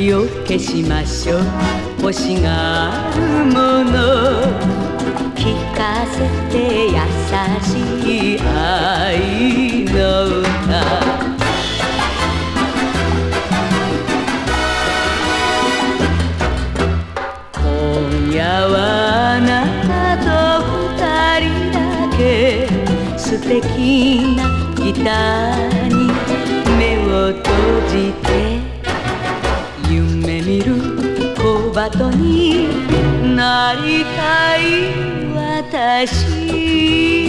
火を消しましょう。欲しがるもの聞かせて、優しい愛の歌。今夜はあなたと二人だけ、素敵なギターに目を閉じて、夢見る小鳩になりたい私。